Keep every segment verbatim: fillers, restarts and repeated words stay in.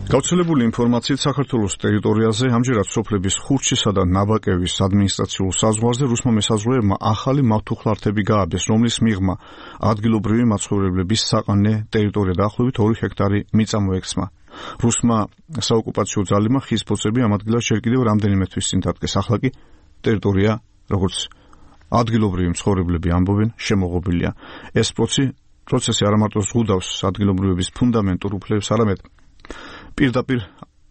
გავრცელებული ინფორმაციით საქართველოს ტერიტორიაზე ამჯერად სოფლების ხურჩისა და ნაბაკევის ადმინისტრაციულ საზღვარზე რუსმა მესაზღვრეებმა ახალი მავთუხლართები გააბეს, რომლის მიღმა ადგილობრივი მაცხოვრებლების საყანე ტერიტორია დაახლოებით ორი ჰექტარი მიწა მოექცმა. რუსმა საოკუპაციო ძალებმა ხის ბოძები ამ ადგილას ჯერ კიდევ რამდენიმე თვის წინ დადგეს. ახლა კი ტერიტორია, როგორც ადგილობრივი მცხოვრებლები ამბობენ, შემოღობილია. ეს პროცესი არა მარტო ზღუდავს ადგილობრივების ფუნდამენტურ უფლებებს, არამედ პირდაპირ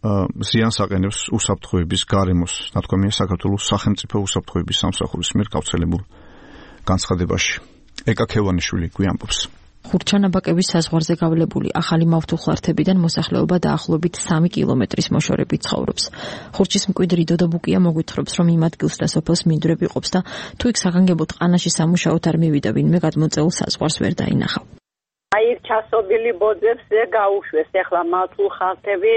ზიანს აყენებს უსაფრთხოების გარემოს, ნათქვამია საქართველოს სახელმწიფო უსაფრთხოების სამსახურის მიერ გავრცელებულ განცხადებაში. ეკა ქევანიშვილი გვიამბობს. ხურჩანაბაკების საზღვარზე გავლებული ახალი მავთუხლართებიდან მოსახლეობა დაახლოებით სამი კილომეტრის მოშორებით ცხოვრობს. ხურჩის მკვიდრი დოდაბუკია მოგვითხრობს, რომ იმ ადგილს და სოფელს მინდვრები ყოფს და თუ იქ საგანგებოდ ყანაში სამუშაოდ არ მივიდა ვინმე გადმოწეულ საზღვარს ვერ დაინახავ. აი ჩასობილი ბოძებზე გაუშვეს ახლა მავთუხლართები,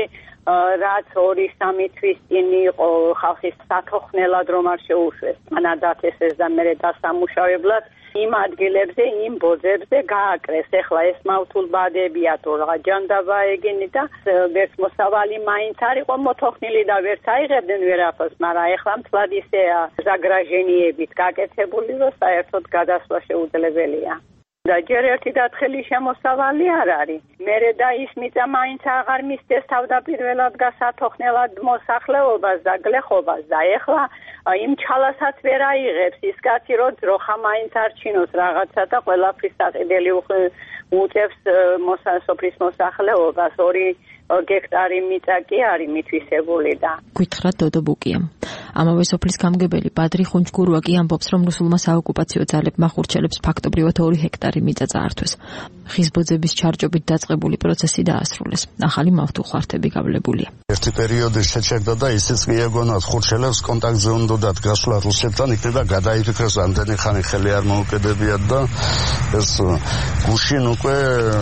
რაც ორი სამი თვის წინ იყო ხალხის სათოხნელად რომ არ შეუშვეს. ანადათესეს და მერე დასამუშავებლად იმ ადგილებზე, იმ ბოძებზე გააკრეს. ახლა ეს მავთულბადებია თუ რა ჯანდაბა ეგენი და ვერც მოსავალი მაინც არ იყო მოთოხნილი და ვერც აიღებდნენ ვერაფერს, მაგრამ ახლა მთლად ისეა ზაგრაჟენიებით გაკეთებული, რომ საერთოდ გადასვლა შეუძლებელია. და ჯერ ერთი დათხელი შემოსავალი არ არის. მერე და ის მიწა მაინც აღარ მისცეს თავდაპირველად გასათოხნელად მოსახლეობას და გლეხობას და ეხლა იმ ჩალასაც ვერ აიღებს ის კაცი, რომ ძროხა მაინც არ ჩინოს რაღაცა და ყველაფრის საყიდელი უწევს სოფლის მოსახლეობას. ორი გექტარი მიწა კი არის მითვისებული და გითხრა დოდობუკიამ. ამავე სოფლის გამგებელი ბადრი ხუნჯგურუა კი ამბობს, რომ რუსულმა საოკუპაციო ძალებმა ხურჩელებს ფაქტობრივად ორი ჰექტარი მიწა წაართვეს. ხის ბოძების ჩარჯობით დაწყებული პროცესი დაასრულეს. ახალი მავთუხლართები გავლებულია. ერთი პერიოდი შეჩერდა და ისიც კი ეგონათ ხურჩელებს კონტაქტზე უნდათ გასვლა რუსეთთან, იქნება გადაიფიქრეს ამდენი ხანი ხელი არ მოუკედებიათ და ეს გუშინ უკვე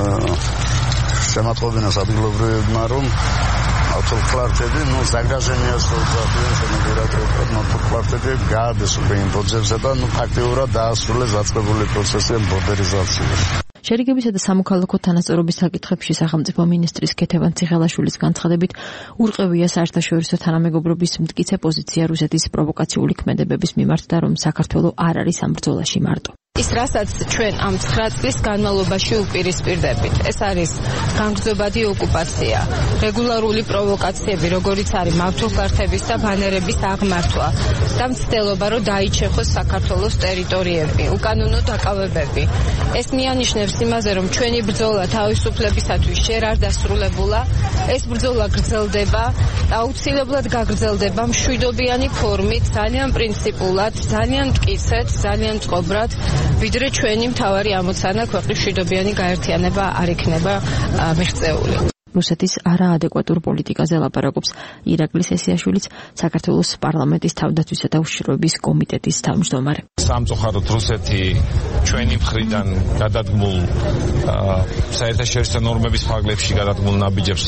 შემატყობინეს ადგილობრივებმა, რომ მავთუხლართები, ნუ ზაგრაჟენიას უწევენ შემოგერატებათ მავთუხლართები გააბეს უკვე იმ ბოძებზე და ნუ ფაქტიურად დაასრულეს დაწყებული პროცესი მოდერნიზაციის. შერიგებისა და სამოქალაქო თანასწორობის საკითხებში სახელმწიფო მინისტრის ქეთევან ციხელაშვილის განცხადებით ურყევია საერთაშორისო თანამეგობრობის მტკიცე პოზიცია რუსეთის პროვოკაციული ქმედებების მიმართ და რომ საქართველო არ არის ამ ბრძოლაში მარტო. ის რასაც ჩვენ ამ ცხრა წლის განმავლობაში უპირისპირდებით, ეს არის განგრძობადი ოკუპაცია, რეგულარული პროვოკაციები, როგორიც არის მავთუხლართების და ბანერების აღმართვა და მცდელობა, რომ დაიჩეხოს საქართველოს ტერიტორიები, უკანონო დაკავებები. ეს მიანიშნებს იმაზე, რომ ჩვენი ბრძოლა თავისუფლებისათვის ჯერ არ დასრულებულა, ეს ბრძოლა გრძელდება და აუცილებლად გაგრძელდება მშვიდობიანი ფორმით, ძალიან პრინციპულად, ძალიან მტკიცედ, ძალიან წყობრად. ვიდრე ჩვენი მთავარი ამოცანა ქვეყნის მშვიდობიანი გაერთიანება არ იქნება მიღწეული. რუსეთის არაადეკვატურ პოლიტიკაზე ლაპარაკობს ირაკლი სესიაშვილიც, საქართველოს პარლამენტის თავდაცვისა და უშიშროების კომიტეტის თავმჯდომარე. სამწუხაროდ რუსეთი ჩვენი მხრიდან გადადგმულ საერთაშორისო ნორმების ფარგლებში გადადგმულ ნაბიჯებს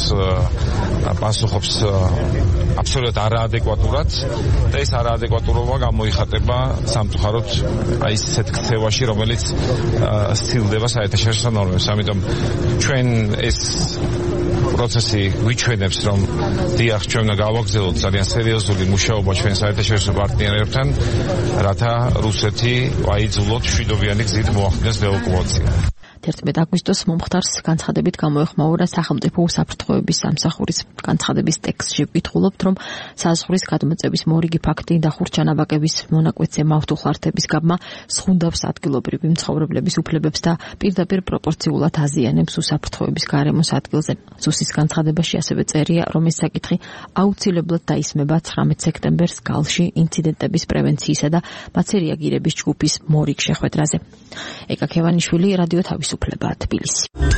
პასუხობს აბსოლუტურად არაადეკვატურად და ეს არაადეკვატურობა გამოიხატება სამწუხაროდ აი ისეთ ქცევაში, რომელიც სცილდება საერთაშორისო ნორმებს. ამიტომ ჩვენ ეს პროცესი გვიჩვენებს, რომ დიახ, ჩვენ უნდა გავაგრძელოთ ძალიან სერიოზული მუშაობა ჩვენ საერთაშორისო პარტნიორებთან, რათა რუსეთი აიძულოთ მშვიდობიანი გზით მოახდინოს დეოკუპაცია. თერთმეტ აგვისტოს მომხდარს განცხადებით გამოეხმაურა სახელმწიფო უსაფრთხოების სამსახურის განცხადების ტექსტში ვკითხულობთ, რომ საზღვრის გადმოწევის მორიგი ფაქტი და ხურჩანაბაკების მონაკვეთზე მავთუხლართების გაბმა სხუნდავს ადგილობრივი მცხოვრებლების უფლებებს და პირდაპირ პროპორციულად აზიანებს უსაფრთხოების გარემოს ადგილზე. ზუსის განცხადებაში ასევე წერია, რომ ეს საკითხი აუცილებლად დაისმება ცხრამეტ სექტემბერს გალში ინციდენტების პრევენციისა და მათზე რეაგირების ჯგუფის მორიგ შეხვედრაზე. ეკა ქევანიშვილი, რადიო თავისუფლება, თბილისი.